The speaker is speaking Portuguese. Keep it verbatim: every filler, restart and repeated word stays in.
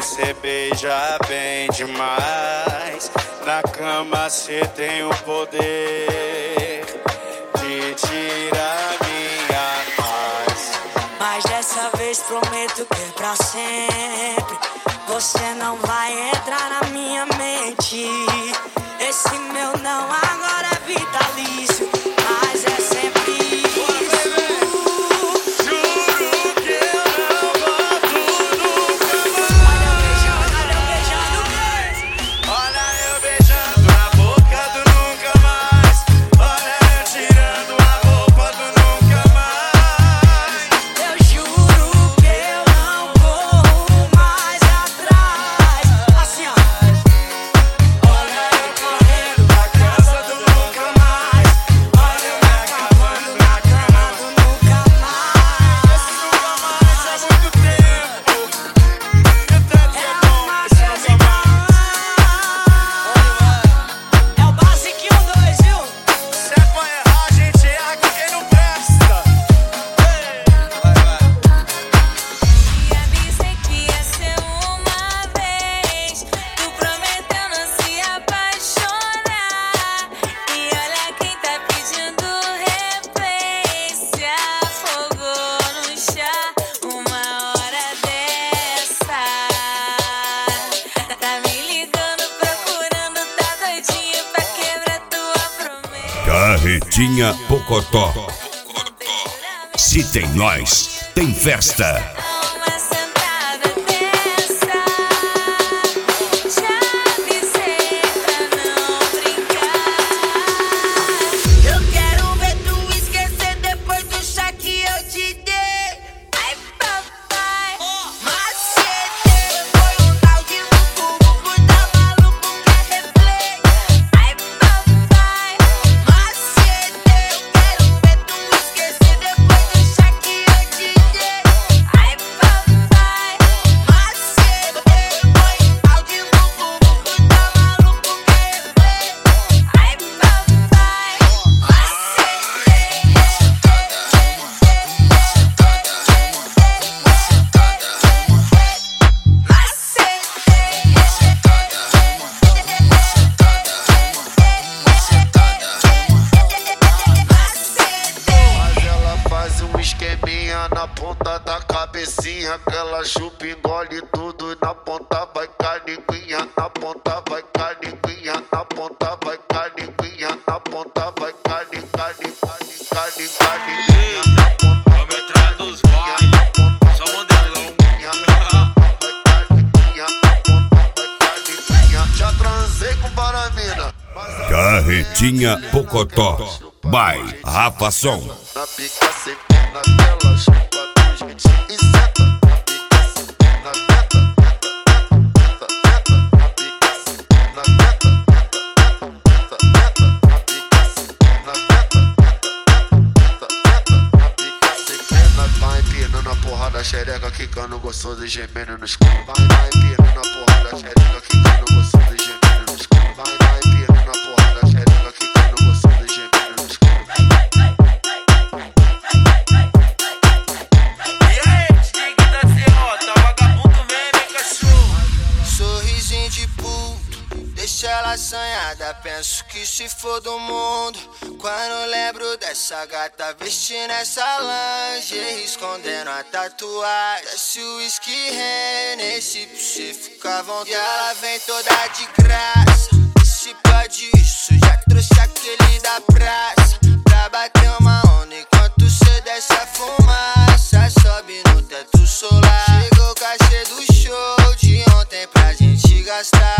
cê beija bem demais. Na cama cê tem o poder de tirar minha paz. Mas dessa vez prometo que é pra sempre. Você não vai entrar na minha mente. Esse meu não agora é vitalício, mas é sempre isso. Juro que eu não volto nunca mais. Olha eu beijando, olha eu beijando. Olha eu beijando a boca do nunca mais. Olha eu tirando a roupa do nunca mais. Eu juro que eu não corro mais atrás. Assim ó. Olha eu correndo pra casa do nunca mais. Olha eu me acabando na cama do Nunca mais. Esse nunca mais há muito tempo. E tanto é bom esse nunca mais. É o basiquinho dois, viu? Se é pra errar, a gente erra com quem não presta. Vai, vai. Te avisei que ia ser uma vez. Tu prometeu não se apaixonar. E olha quem tá pedindo replay. Se afogou no chá uma hora dessa. Tá me ligando, procurando, tá doidinho pra quebrar tua promessa. Carretinha Pocotó. Se tem nós, tem festa. Uma sentada dessa. Já avisei pra não brincar. Eu quero ver tu esquecer depois do chá que eu te dei. Ai, papai. Macete, foi um tal de louco, tá maluco, quer replay. Ai, papai. Macete, eu quero ver tu esquecer depois do chá que eu te dei. Ai, papai. Macete, foi um tal de louco, tá maluco, quer replay. Ai, papai. Mas ela faz um esqueminha na ponta da cabecinha, que ela chupa, engole tudo. Na ponta vai calinguinha, na ponta vai calinguinha, na ponta vai calinguinha, na ponta vai cali, cali, cali, cali, calinguinha, na ponta vai calinguinha, na ponta só modelão. Vai calinguinha, na ponta vai calinguinha. Já transei com Baramina. Carretinha Pocotó. By Rafa Som. Na pica sem perna dela, chupa do jeitinho e senta. Na pica sem perna teta, teta, teta, na pica sem perna teta, teta, teta, na pica sem perna teta, teta, teta, na pica sem perna. Vai empinando a porra da xereca, quicando gostoso e gemendo no escuro. Vai, vai empinando a porra da xereca, quicando gostoso e gemendo no escuro. Vai, vai empinando a porra da xereca, quicando gostoso e gemendo no escuro. Sorrisinho de puto, deixa ela assanhada. Penso que se for do mundo quando lembro dessa gata vestindo essa lingerie, escondendo a tatuagem. Desce o whisky Hennessy pra você ficar à vontade. E ela vem toda de graça. Esse pode isso, já trouxe aquele da praça pra bater uma onda enquanto cê desce a fumaça. Sobe no teto solar. Chegou o cachê do show de ontem pra gente gastar.